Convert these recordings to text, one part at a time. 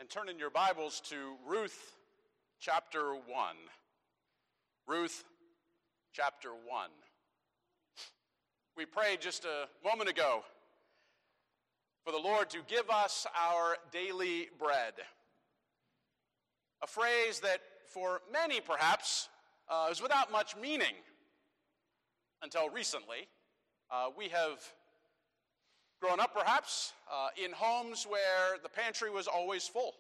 And turn in your Bibles to Ruth chapter 1. Ruth chapter 1. We prayed just a moment ago for the Lord to give us our daily bread. A phrase that for many perhaps is without much meaning until recently. We have grown up perhaps in homes where the pantry was always full.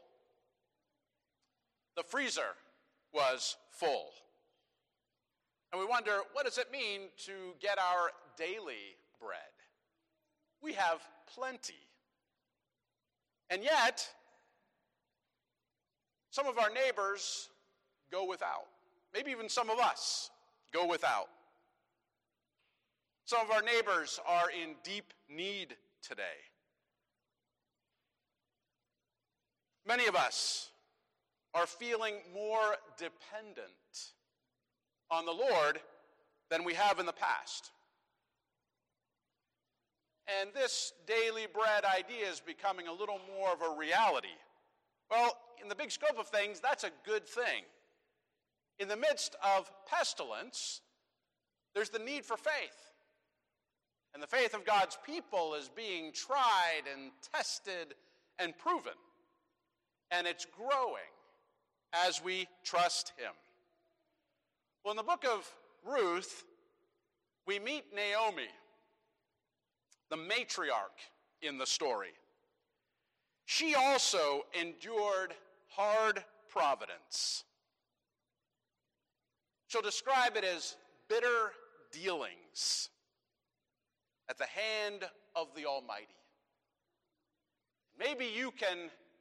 The freezer was full. And we wonder, what does it mean to get our daily bread? We have plenty. And yet, some of our neighbors go without. Maybe even some of us go without. Some of our neighbors are in deep need today. Many of us are feeling more dependent on the Lord than we have in the past. And this daily bread idea is becoming a little more of a reality. Well, in the big scope of things, that's a good thing. In the midst of pestilence, there's the need for faith. And the faith of God's people is being tried and tested and proven. And it's growing as we trust Him. Well, in the book of Ruth, we meet Naomi, the matriarch in the story. She also endured hard providence. She'll describe it as bitter dealings at the hand of the Almighty. Maybe you can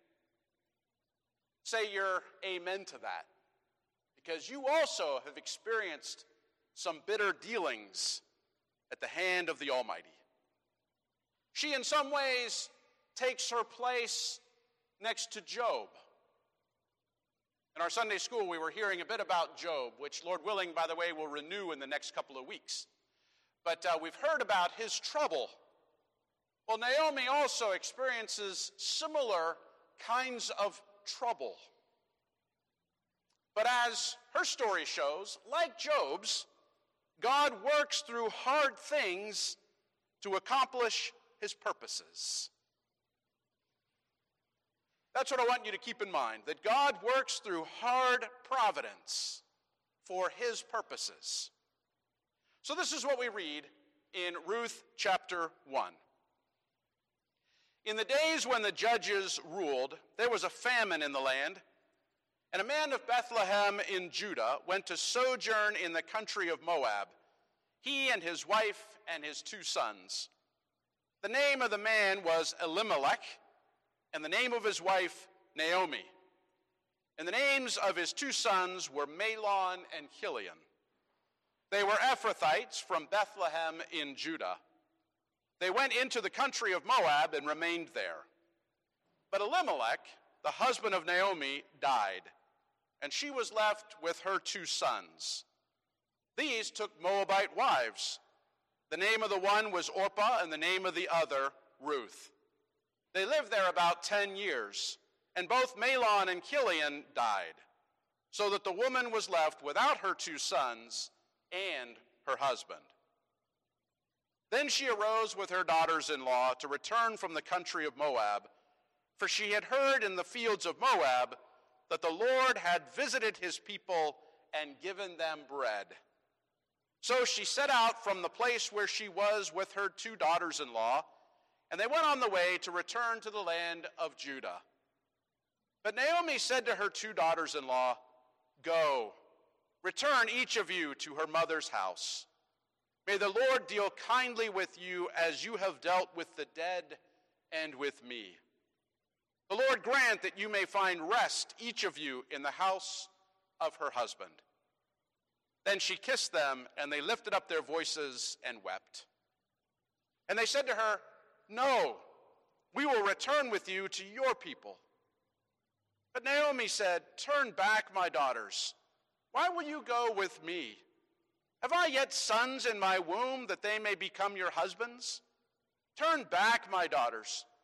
say your amen to that, because you also have experienced some bitter dealings at the hand of the Almighty. She, in some ways, takes her place next to Job. In our Sunday school, we were hearing a bit about Job, which, Lord willing, by the way, will renew in the next couple of weeks. But we've heard about his trouble. Well, Naomi also experiences similar kinds of trouble. But as her story shows, like Job's, God works through hard things to accomplish His purposes. That's what I want you to keep in mind, that God works through hard providence for His purposes. So this is what we read in Ruth chapter 1. In the days when the judges ruled, there was a famine in the land, and a man of Bethlehem in Judah went to sojourn in the country of Moab, he and his wife and his 2 sons. The name of the man was Elimelech, and the name of his wife Naomi. And the names of his 2 sons were Mahlon and Chilion. They were Ephrathites from Bethlehem in Judah. They went into the country of Moab and remained there. But Elimelech, the husband of Naomi, died, and she was left with her 2 sons. These took Moabite wives. The name of the one was Orpah, and the name of the other, Ruth. They lived there about 10 years, and both Mahlon and Chilion died, so that the woman was left without her 2 sons and her husband. Then she arose with her daughters-in-law to return from the country of Moab, for she had heard in the fields of Moab that the Lord had visited His people and given them bread. So she set out from the place where she was with her 2 daughters-in-law, and they went on the way to return to the land of Judah. But Naomi said to her 2 daughters-in-law, "Go, return each of you to her mother's house. May the Lord deal kindly with you as you have dealt with the dead and with me. The Lord grant that you may find rest, each of you, in the house of her husband." Then she kissed them, and they lifted up their voices and wept. And they said to her, "No, we will return with you to your people." But Naomi said, "Turn back, my daughters. Why will you go with me? Have I yet sons in my womb that they may become your husbands? Turn back, my daughters.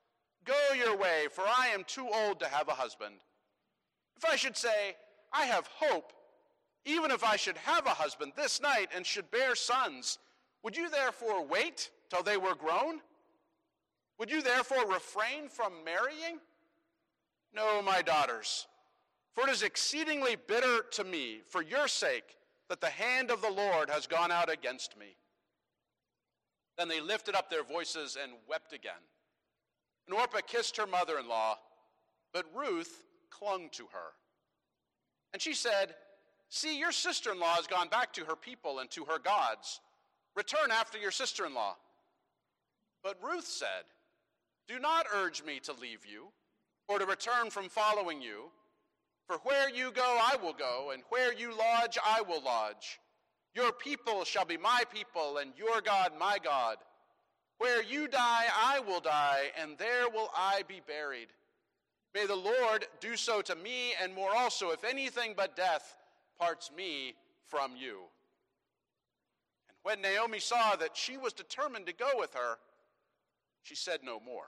Go your way, for I am too old to have a husband. If I should say, I have hope, even if I should have a husband this night and should bear sons, would you therefore wait till they were grown? Would you therefore refrain from marrying? No, my daughters, for it is exceedingly bitter to me, for your sake, that the hand of the Lord has gone out against me. Then they lifted up their voices and wept again. And Orpah kissed her mother-in-law, but Ruth clung to her. And she said, See, your sister-in-law has gone back to her people and to her gods. Return after your sister-in-law. But Ruth said, Do not urge me to leave you, or to return from following you. For where you go, I will go, and where you lodge, I will lodge. Your people shall be my people, and your God my God. Where you die, I will die, and there will I be buried. May the Lord do so to me, and more also, if anything but death parts me from you. And when Naomi saw that she was determined to go with her, she said no more.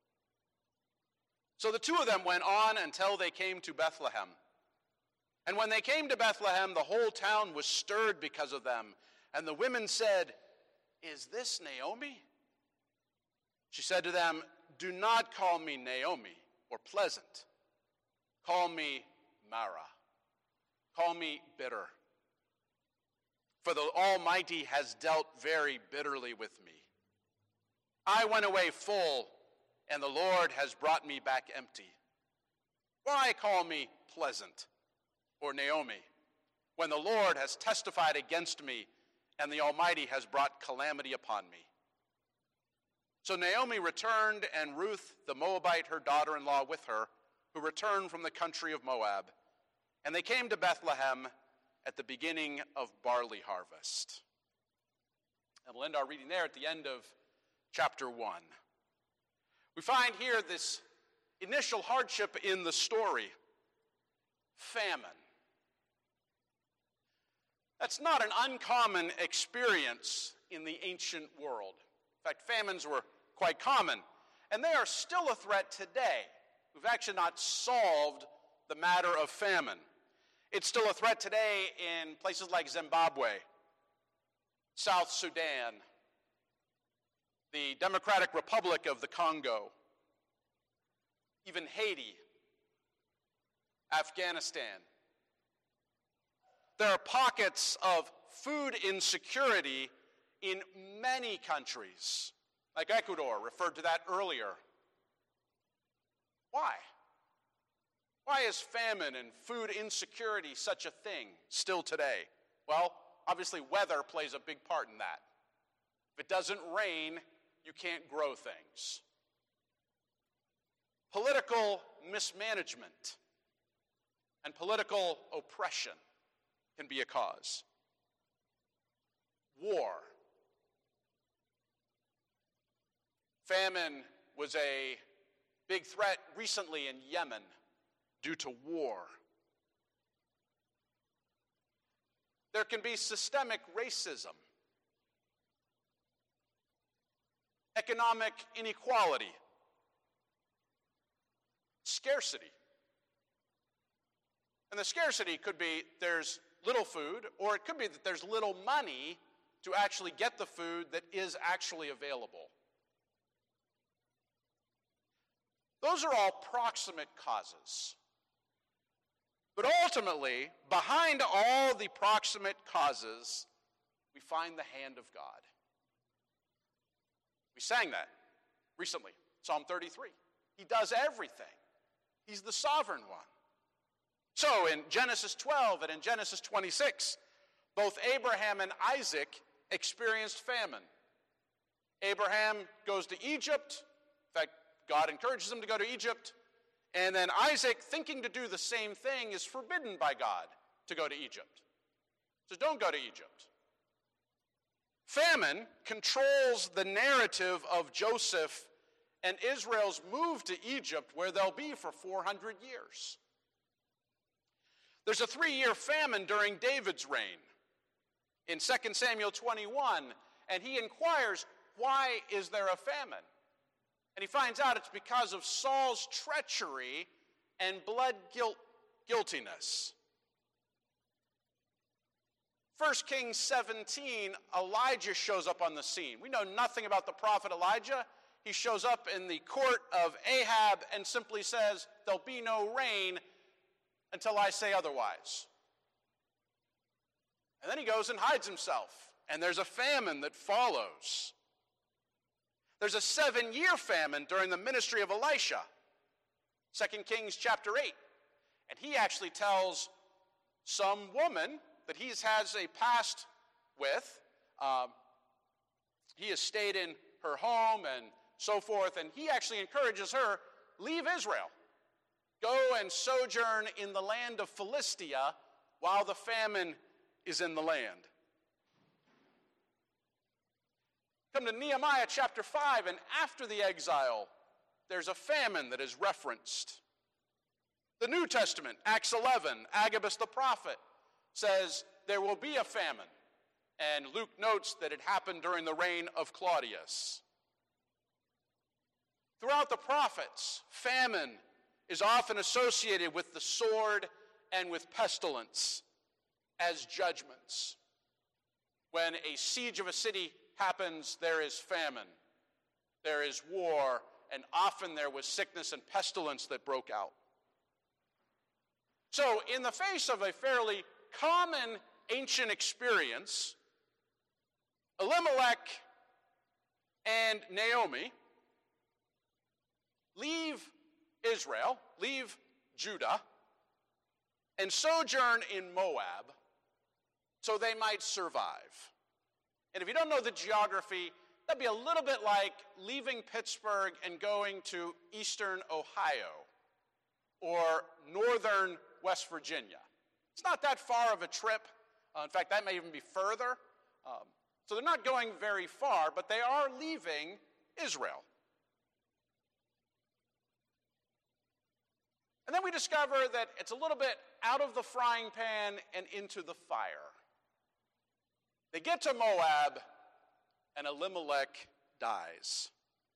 So the two of them went on until they came to Bethlehem. And when they came to Bethlehem, the whole town was stirred because of them. And the women said, Is this Naomi? She said to them, Do not call me Naomi, or pleasant. Call me Mara. Call me bitter. For the Almighty has dealt very bitterly with me. I went away full, and the Lord has brought me back empty. Why call me pleasant, or Naomi, when the Lord has testified against me, and the Almighty has brought calamity upon me? So Naomi returned, and Ruth the Moabite, her daughter-in-law, with her, who returned from the country of Moab. And they came to Bethlehem at the beginning of barley harvest. And we'll end our reading there at the end of chapter 1. We find here this initial hardship in the story, famine. That's not an uncommon experience in the ancient world. In fact, famines were quite common, and they are still a threat today. We've actually not solved the matter of famine. It's still a threat today in places like Zimbabwe, South Sudan, the Democratic Republic of the Congo, even Haiti, Afghanistan. There are pockets of food insecurity in many countries, like Ecuador, referred to that earlier. Why? Why is famine and food insecurity such a thing still today? Well, obviously weather plays a big part in that. If it doesn't rain, you can't grow things. Political mismanagement and political oppression can be a cause. War. Famine was a big threat recently in Yemen due to war. There can be systemic racism, economic inequality, scarcity. And the scarcity could be there's little food, or it could be that there's little money to actually get the food that is actually available. Those are all proximate causes. But ultimately, behind all the proximate causes, we find the hand of God. We sang that recently, Psalm 33. He does everything. He's the sovereign one. So in Genesis 12 and in Genesis 26, both Abraham and Isaac experienced famine. Abraham goes to Egypt. In fact, God encourages him to go to Egypt. And then Isaac, thinking to do the same thing, is forbidden by God to go to Egypt. So don't go to Egypt. Famine controls the narrative of Joseph and Israel's move to Egypt, where they'll be for 400 years. There's a 3-year famine during David's reign in 2 Samuel 21, and he inquires, why is there a famine? And he finds out it's because of Saul's treachery and guiltiness. 1 Kings 17, Elijah shows up on the scene. We know nothing about the prophet Elijah. He shows up in the court of Ahab and simply says, "There'll be no rain until I say otherwise." And then he goes and hides himself, and there's a famine that follows. There's a 7-year famine during the ministry of Elisha, 2 Kings chapter 8. And he actually tells some woman that he has a past with. He has stayed in her home and so forth, and he actually encourages her, leave Israel. Go and sojourn in the land of Philistia while the famine is in the land. Come to Nehemiah chapter 5, and after the exile, there's a famine that is referenced. The New Testament, Acts 11, Agabus the prophet says there will be a famine, and Luke notes that it happened during the reign of Claudius. Throughout the prophets, famine is often associated with the sword and with pestilence as judgments. When a siege of a city happens, there is famine, there is war, and often there was sickness and pestilence that broke out. So, in the face of a fairly common ancient experience, Elimelech and Naomi leave Israel, leave Judah, and sojourn in Moab so they might survive. And if you don't know the geography, that'd be a little bit like leaving Pittsburgh and going to eastern Ohio or northern West Virginia. It's not that far of a trip. In fact, that may even be further. So they're not going very far, but they are leaving Israel. And then we discover that it's a little bit out of the frying pan and into the fire. They get to Moab, and Elimelech dies.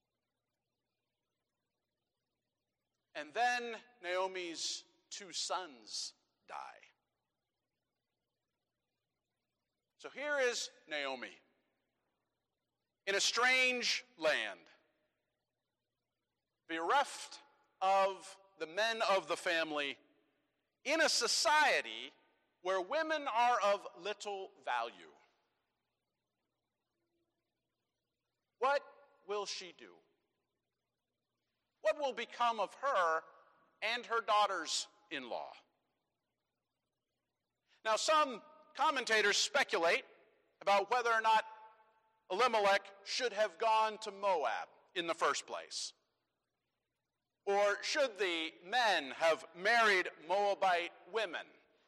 And then Naomi's 2 sons die. So here is Naomi in a strange land, bereft of the men of the family, in a society where women are of little value. What will she do? What will become of her and her daughters-in-law? Now, some commentators speculate about whether or not Elimelech should have gone to Moab in the first place. Or should the men have married Moabite women?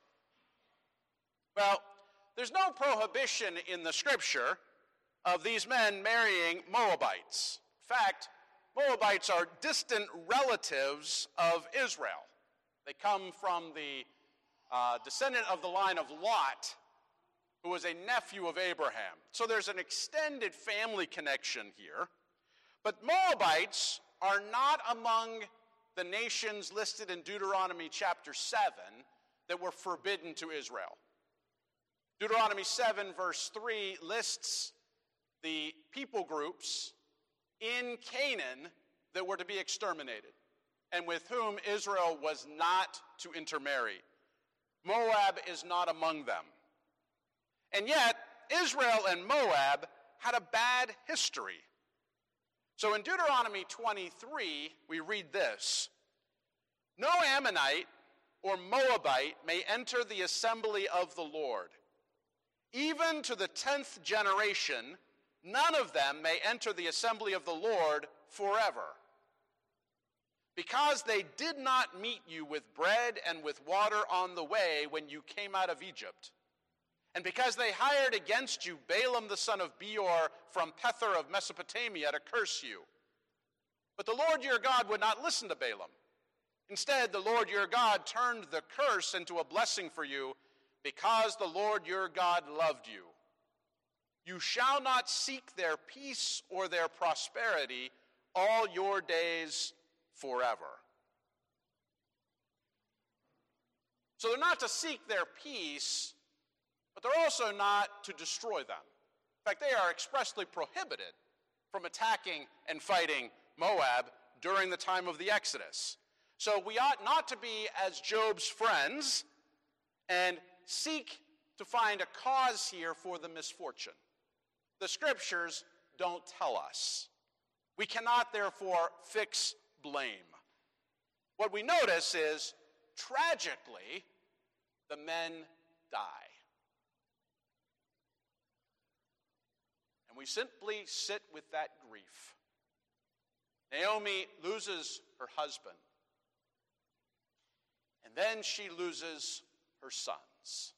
Well, there's no prohibition in the scripture of these men marrying Moabites. In fact, Moabites are distant relatives of Israel. They come from the descendant of the line of Lot, who was a nephew of Abraham. So there's an extended family connection here. But Moabites are not among the nations listed in Deuteronomy chapter 7 that were forbidden to Israel. Deuteronomy 7 verse 3 lists the people groups in Canaan that were to be exterminated and with whom Israel was not to intermarry. Moab is not among them. And yet, Israel and Moab had a bad history. So in Deuteronomy 23, we read this: "No Ammonite or Moabite may enter the assembly of the Lord. Even to the 10th generation, none of them may enter the assembly of the Lord forever. Because they did not meet you with bread and with water on the way when you came out of Egypt, and because they hired against you Balaam the son of Beor from Pethor of Mesopotamia to curse you. But the Lord your God would not listen to Balaam. Instead, the Lord your God turned the curse into a blessing for you, because the Lord your God loved you. You shall not seek their peace or their prosperity, all your days forever. So they're not to seek their peace, but they're also not to destroy them. In fact, they are expressly prohibited from attacking and fighting Moab during the time of the Exodus. So we ought not to be as Job's friends and seek to find a cause here for the misfortune. The scriptures don't tell us. We cannot, therefore, fix blame. What we notice is, tragically, the men die. And we simply sit with that grief. Naomi loses her husband, and then she loses her sons.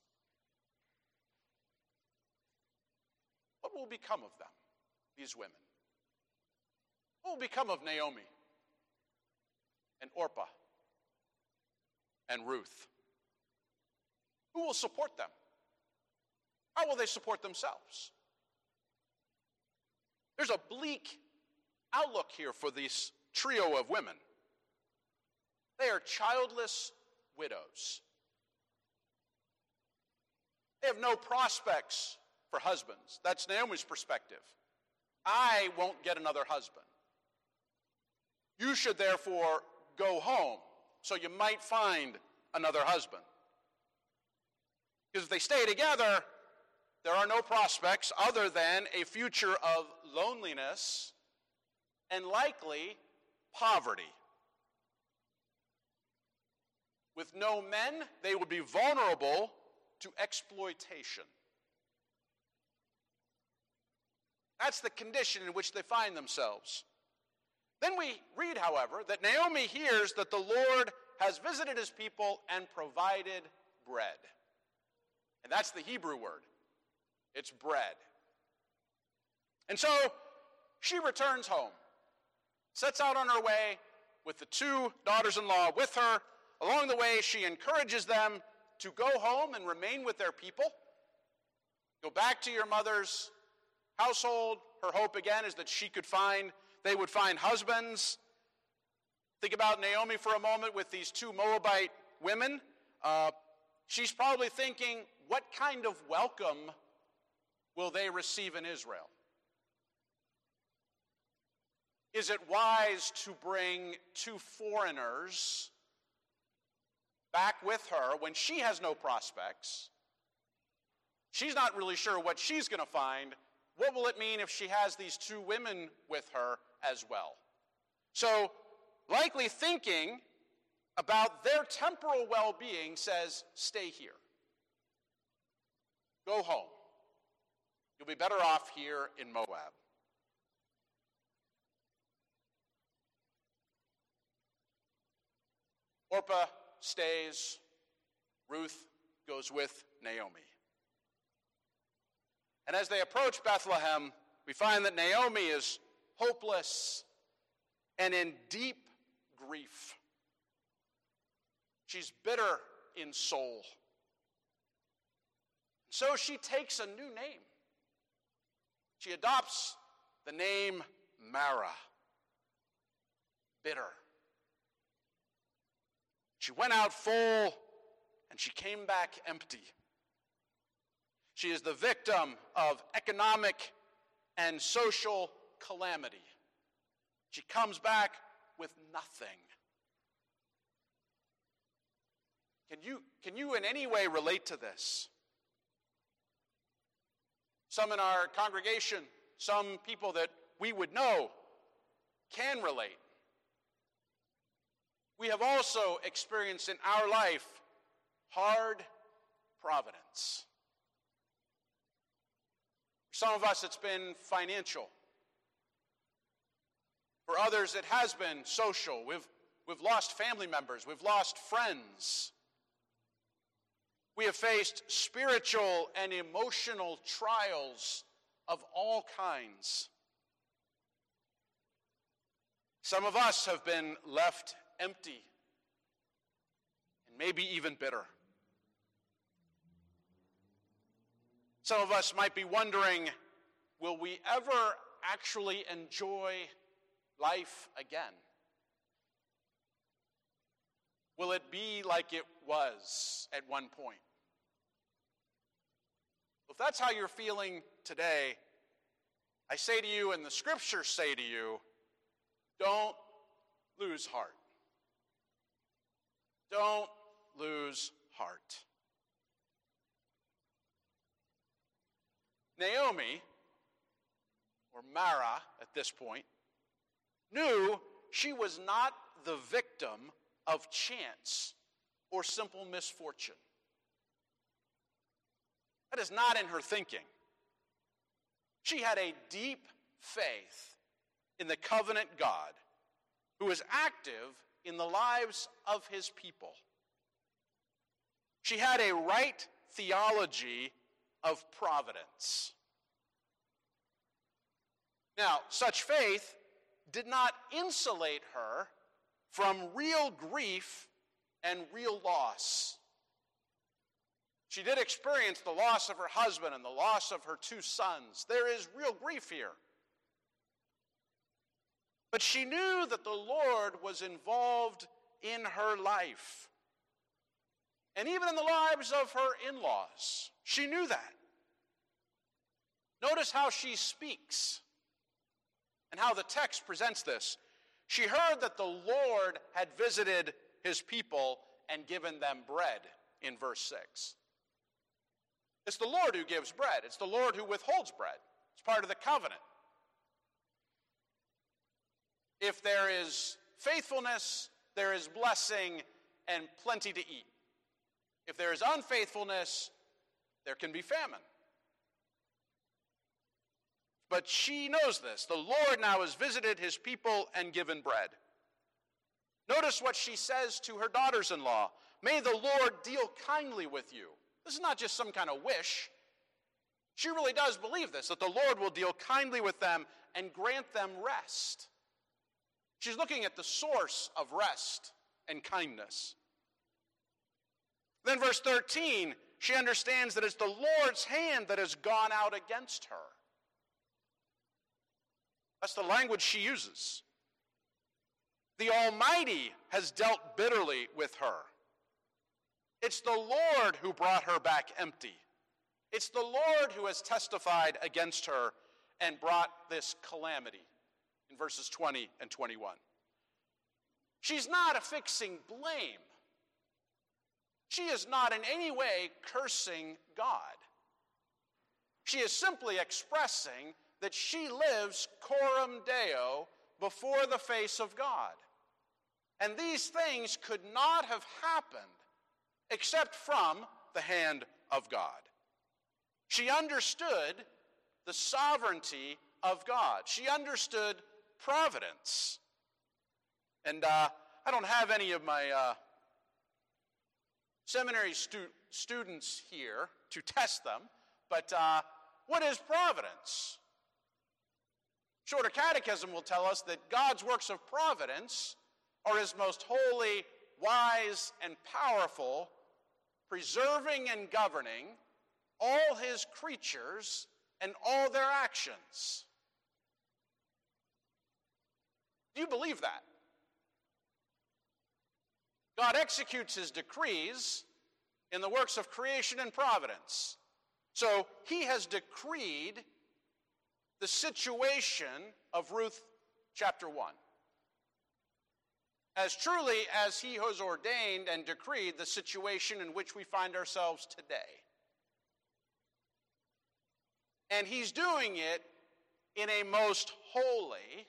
What will become of them, these women? What will become of Naomi and Orpah and Ruth? Who will support them? How will they support themselves? There's a bleak outlook here for this trio of women. They are childless widows. They have no prospects for husbands. That's Naomi's perspective. I won't get another husband. You should therefore go home so you might find another husband. Because if they stay together, there are no prospects other than a future of loneliness and likely poverty. With no men, they would be vulnerable to exploitation. That's the condition in which they find themselves. Then we read, however, that Naomi hears that the Lord has visited his people and provided bread. And that's the Hebrew word. It's bread. And so she returns home, sets out on her way with the two daughters-in-law with her. Along the way, she encourages them to go home and remain with their people. Go back to your mother's household. Her hope again is that they would find husbands. Think about Naomi for a moment with these two Moabite women. She's probably thinking, what kind of welcome will they receive in Israel? Is it wise to bring two foreigners back with her when she has no prospects? She's not really sure what she's going to find. What will it mean if she has these two women with her as well? So, likely thinking about their temporal well-being says, stay here. Go home. You'll be better off here in Moab. Orpah stays. Ruth goes with Naomi. And as they approach Bethlehem, we find that Naomi is hopeless and in deep grief. She's bitter in soul. So she takes a new name. She adopts the name Mara, bitter. She went out full and she came back empty. She is the victim of economic and social calamity. She comes back with nothing. Can you in any way relate to this? Some in our congregation, some people that we would know can relate. We have also experienced in our life hard providence. For some of us, it's been financial. For others, it has been social. We've lost family members. We've lost friends. We have faced spiritual and emotional trials of all kinds. Some of us have been left empty and maybe even bitter. Some of us might be wondering, will we ever actually enjoy life again? Will it be like it was at one point? If that's how you're feeling today, I say to you, and the scriptures say to you, don't lose heart. Don't lose heart. Naomi, or Mara at this point, knew she was not the victim of chance or simple misfortune. That is not in her thinking. She had a deep faith in the covenant God who is active in the lives of his people. She had a right theology of providence. Now, such faith did not insulate her from real grief and real loss. She did experience the loss of her husband and the loss of her 2 sons. There is real grief here. But she knew that the Lord was involved in her life. And even in the lives of her in-laws. She knew that. Notice how she speaks and how the text presents this. She heard that the Lord had visited his people and given them bread in verse 6. It's the Lord who gives bread. It's the Lord who withholds bread. It's part of the covenant. If there is faithfulness, there is blessing and plenty to eat. If there is unfaithfulness, there can be famine. But she knows this. The Lord now has visited his people and given bread. Notice what she says to her daughters-in-law. May the Lord deal kindly with you. This is not just some kind of wish. She really does believe this, that the Lord will deal kindly with them and grant them rest. She's looking at the source of rest and kindness. Then verse 13, she understands that it's the Lord's hand that has gone out against her. That's the language she uses. The Almighty has dealt bitterly with her. It's the Lord who brought her back empty. It's the Lord who has testified against her and brought this calamity in verses 20 and 21. She's not affixing blame. She is not in any way cursing God. She is simply expressing that she lives coram Deo before the face of God. And these things could not have happened except from the hand of God. She understood the sovereignty of God. She understood providence. And I don't have any of my seminary students here to test them, but what is providence? Shorter Catechism will tell us that God's works of providence are his most holy, wise, and powerful, preserving and governing all his creatures and all their actions. Do you believe that? God executes his decrees in the works of creation and providence. So he has decreed the situation of Ruth chapter 1. As truly as he has ordained and decreed the situation in which we find ourselves today. And he's doing it in a most holy,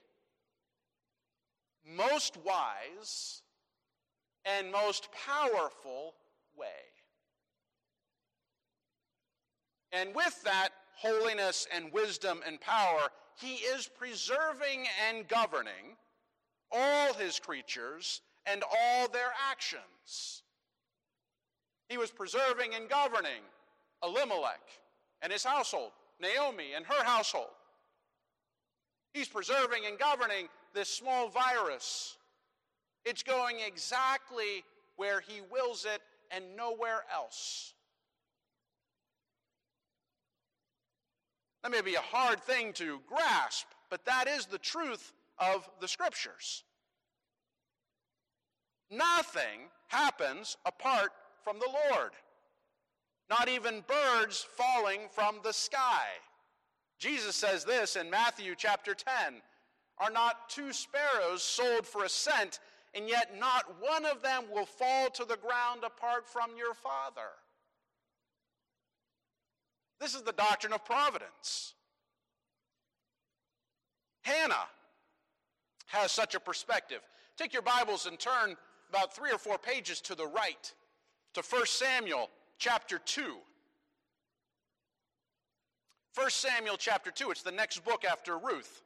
most wise, and most powerful way. And with that holiness and wisdom and power, he is preserving and governing all his creatures and all their actions. He was preserving and governing Elimelech and his household, Naomi and her household. He's preserving and governing this small virus. It's going exactly where he wills it and nowhere else. That may be a hard thing to grasp, but that is the truth of the Scriptures. Nothing happens apart from the Lord. Not even birds falling from the sky. Jesus says this in Matthew chapter 10. Are not 2 sparrows sold for a cent, and yet not one of them will fall to the ground apart from your Father? This is the doctrine of providence. Hannah has such a perspective. Take your Bibles and turn about 3 or 4 pages to the right to 1 Samuel chapter 2. 1 Samuel chapter 2, it's the next book after Ruth.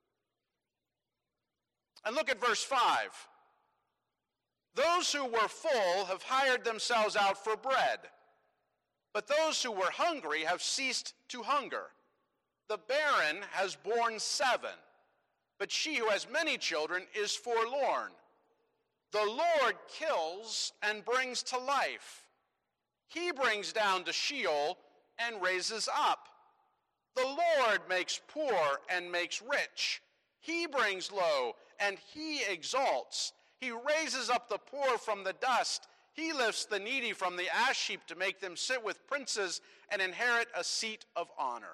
And look at verse 5. Those who were full have hired themselves out for bread, but those who were hungry have ceased to hunger. The barren has borne 7, but she who has many children is forlorn. The Lord kills and brings to life. He brings down to Sheol and raises up. The Lord makes poor and makes rich. He brings low and he exalts. He raises up the poor from the dust. He lifts the needy from the ash heap to make them sit with princes and inherit a seat of honor.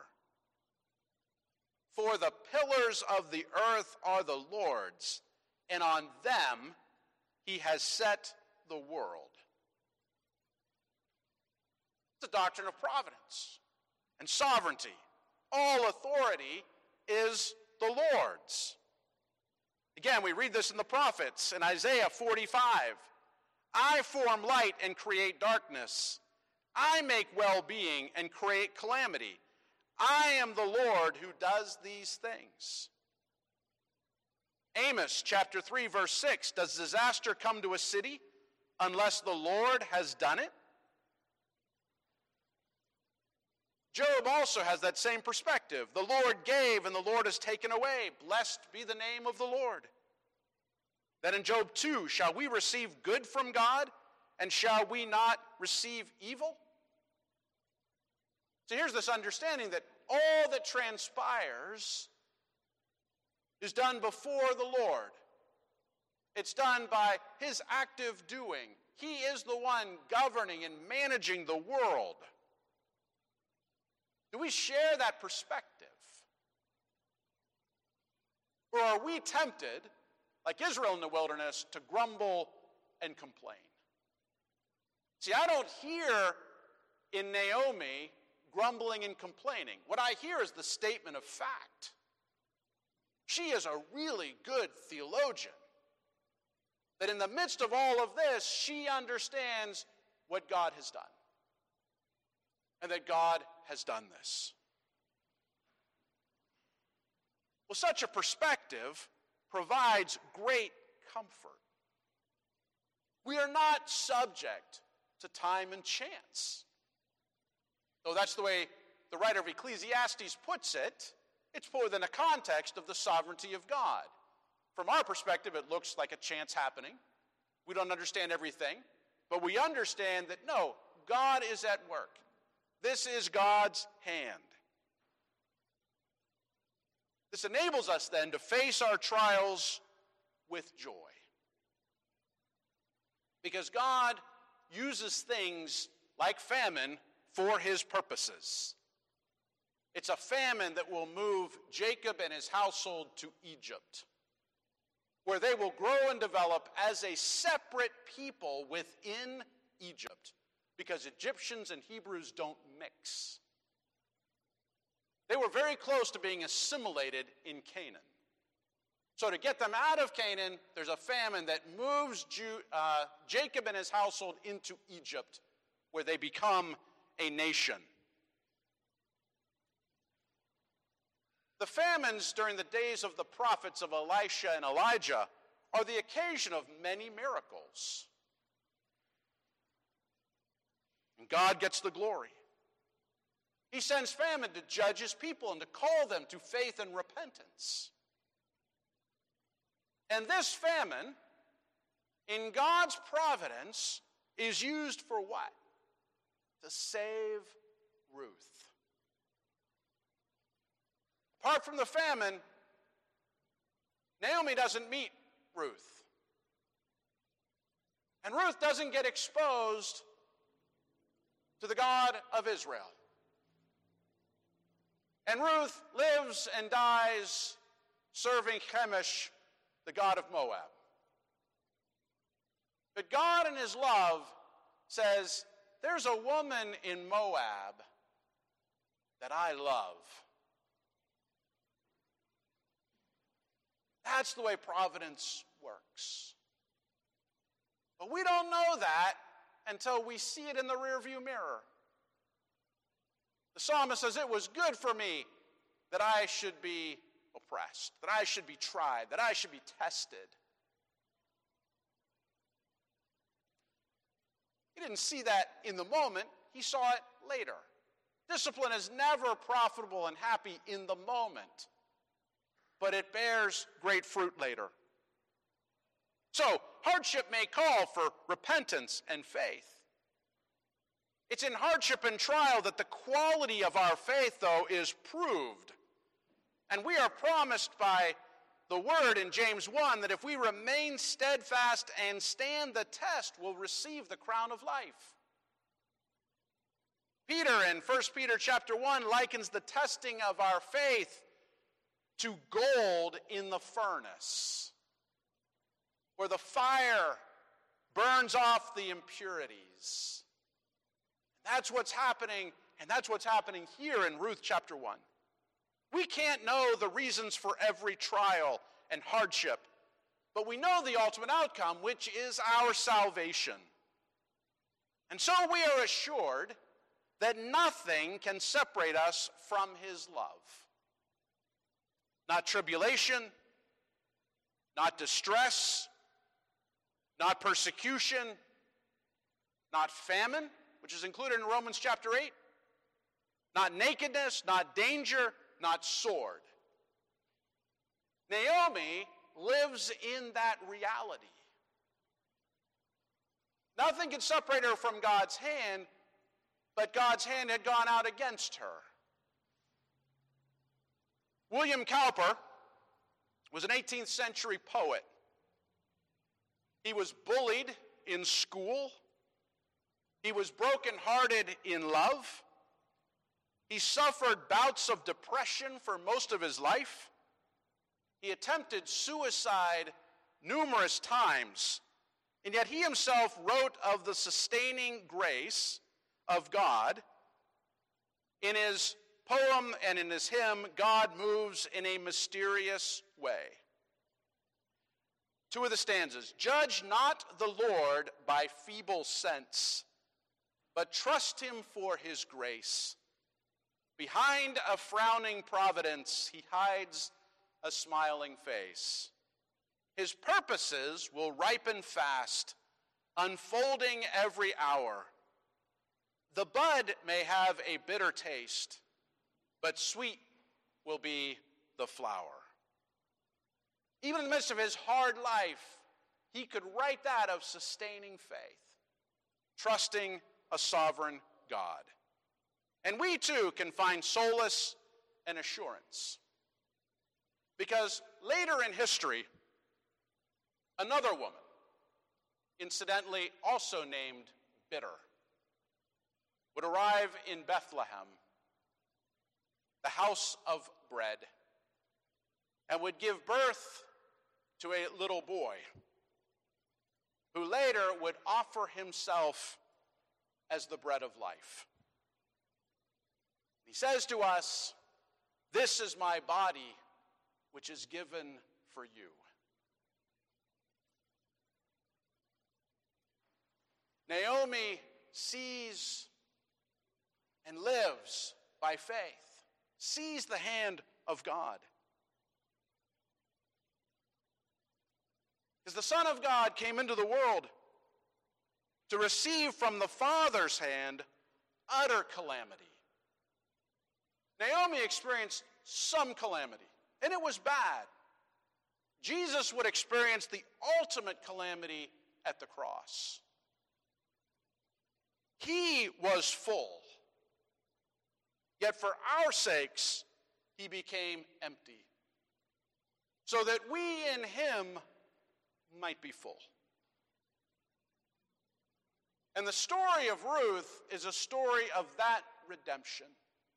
For the pillars of the earth are the Lord's, and on them he has set the world. It's a doctrine of providence and sovereignty. All authority is the Lord's. Again, we read this in the prophets in Isaiah 45. I form light and create darkness. I make well-being and create calamity. I am the Lord who does these things. Amos chapter 3 verse 6, does disaster come to a city unless the Lord has done it? Job also has that same perspective. The Lord gave and the Lord has taken away. Blessed be the name of the Lord. Then in Job 2, shall we receive good from God and shall we not receive evil? So here's this understanding that all that transpires is done before the Lord. It's done by his active doing. He is the one governing and managing the world. Do we share that perspective? Or are we tempted, like Israel in the wilderness, to grumble and complain? See, I don't hear in Naomi grumbling and complaining. What I hear is the statement of fact. She is a really good theologian. That in the midst of all of this, she understands what God has done. And that God has done this. Well, such a perspective provides great comfort. We are not subject to time and chance. Though that's the way the writer of Ecclesiastes puts it, it's put within the context of the sovereignty of God. From our perspective, it looks like a chance happening. We don't understand everything, but we understand that no, God is at work. This is God's hand. This enables us then to face our trials with joy. Because God uses things like famine for his purposes. It's a famine that will move Jacob and his household to Egypt, where they will grow and develop as a separate people within Egypt, because Egyptians and Hebrews don't mix. They were very close to being assimilated in Canaan. So to get them out of Canaan, there's a famine that moves Jacob and his household into Egypt, where they become a nation. The famines during the days of the prophets of Elisha and Elijah are the occasion of many miracles. And God gets the glory. He sends famine to judge his people and to call them to faith and repentance. And this famine, in God's providence, is used for what? To save Ruth. Apart from the famine, Naomi doesn't meet Ruth. And Ruth doesn't get exposed to the God of Israel. And Ruth lives and dies serving Chemosh, the god of Moab. But God in his love says, there's a woman in Moab that I love. That's the way providence works. But we don't know that until we see it in the rearview mirror. The psalmist says, it was good for me that I should be oppressed, that I should be tried, that I should be tested. He didn't see that in the moment. He saw it later. Discipline is never profitable and happy in the moment, but it bears great fruit later. So, hardship may call for repentance and faith. It's in hardship and trial that the quality of our faith, though, is proved. And we are promised by the word in James 1 that if we remain steadfast and stand the test, we'll receive the crown of life. Peter in 1 Peter chapter 1 likens the testing of our faith to gold in the furnace, where the fire burns off the impurities. That's what's happening, and that's what's happening here in Ruth chapter 1. We can't know the reasons for every trial and hardship, but we know the ultimate outcome, which is our salvation. And so we are assured that nothing can separate us from his love. Not tribulation, not distress, not persecution, not famine, which is included in Romans chapter 8, not nakedness, not danger, not sword. Naomi lives in that reality. Nothing can separate her from God's hand, but God's hand had gone out against her. William Cowper was an 18th century poet. He was bullied in school. He was brokenhearted in love. He suffered bouts of depression for most of his life. He attempted suicide numerous times, and yet he himself wrote of the sustaining grace of God. In his poem and in his hymn, God Moves in a Mysterious Way. Two of the stanzas. Judge not the Lord by feeble sense, but trust him for his grace. Behind a frowning providence, he hides a smiling face. His purposes will ripen fast, unfolding every hour. The bud may have a bitter taste, but sweet will be the flower. Even in the midst of his hard life, he could write that of sustaining faith, trusting a sovereign God. And we too can find solace and assurance. Because later in history, another woman, incidentally also named Bitter, would arrive in Bethlehem, the house of bread, and would give birth to a little boy who later would offer himself as the bread of life. He says to us, "This is my body, which is given for you." Naomi sees and lives by faith, sees the hand of God. Because the Son of God came into the world to receive from the Father's hand utter calamity. Naomi experienced some calamity, and it was bad. Jesus would experience the ultimate calamity at the cross. He was full, yet for our sakes, he became empty. so that we in him might be full. And the story of Ruth is a story of that redemption,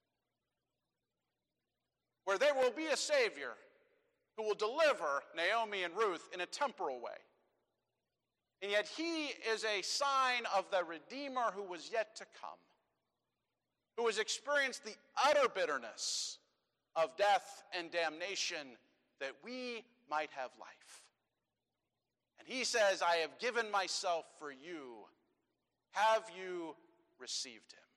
where there will be a Savior who will deliver Naomi and Ruth in a temporal way. And yet he is a sign of the Redeemer who was yet to come, who has experienced the utter bitterness of death and damnation that we might have life. And he says, I have given myself for you. Have you received him?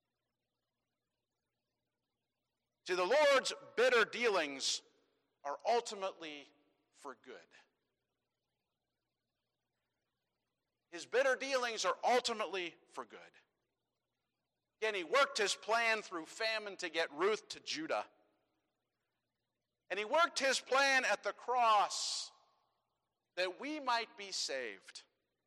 See, the Lord's bitter dealings are ultimately for good. His bitter dealings are ultimately for good. Again, he worked his plan through famine to get Ruth to Judah. And he worked his plan at the cross that we might be saved.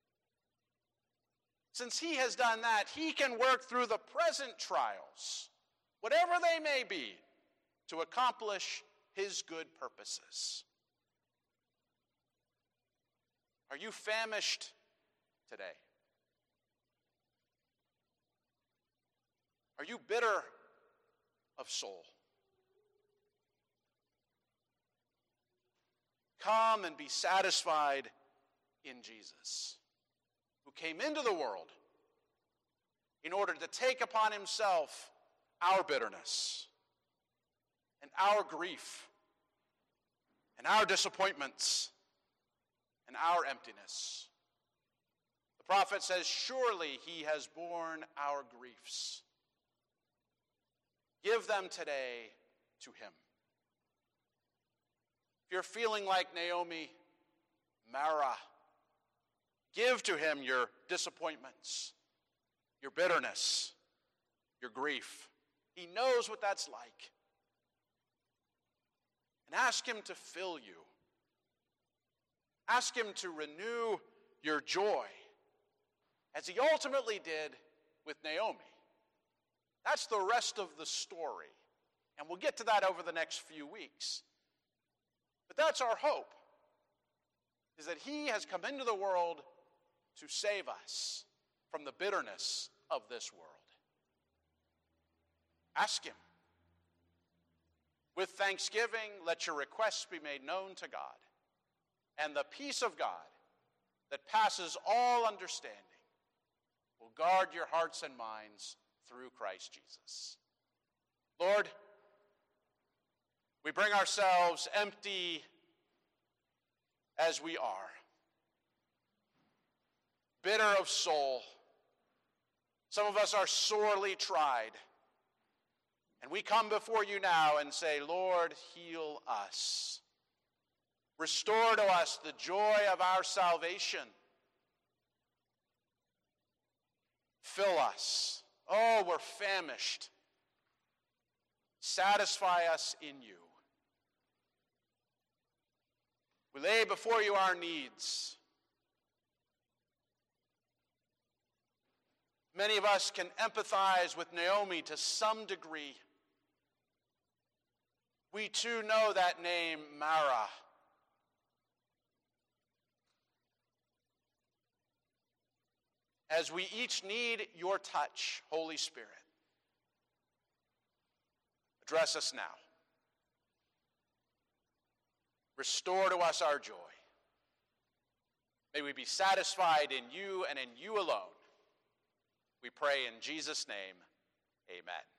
Since he has done that, he can work through the present trials, whatever they may be, to accomplish his good purposes. Are you famished today? Are you bitter of soul? Come and be satisfied in Jesus, who came into the world in order to take upon himself our bitterness and our grief and our disappointments and our emptiness. The prophet says, surely he has borne our griefs. Give them today to him. If you're feeling like Naomi, Mara, give to him your disappointments, your bitterness, your grief. He knows what that's like. And ask him to fill you. Ask him to renew your joy, as he ultimately did with Naomi. That's the rest of the story. And we'll get to that over the next few weeks. But that's our hope, is that he has come into the world to save us from the bitterness of this world. Ask him. With thanksgiving, let your requests be made known to God. And the peace of God that passes all understanding will guard your hearts and minds through Christ Jesus. Lord, we bring ourselves empty as we are, bitter of soul. Some of us are sorely tried. And we come before you now and say, Lord, heal us. Restore to us the joy of our salvation. Fill us. Oh, we're famished. Satisfy us in you. We lay before you our needs. Many of us can empathize with Naomi to some degree. We too know that name, Mara. As we each need your touch, Holy Spirit, address us now. Restore to us our joy. May we be satisfied in you and in you alone. We pray in Jesus' name, amen.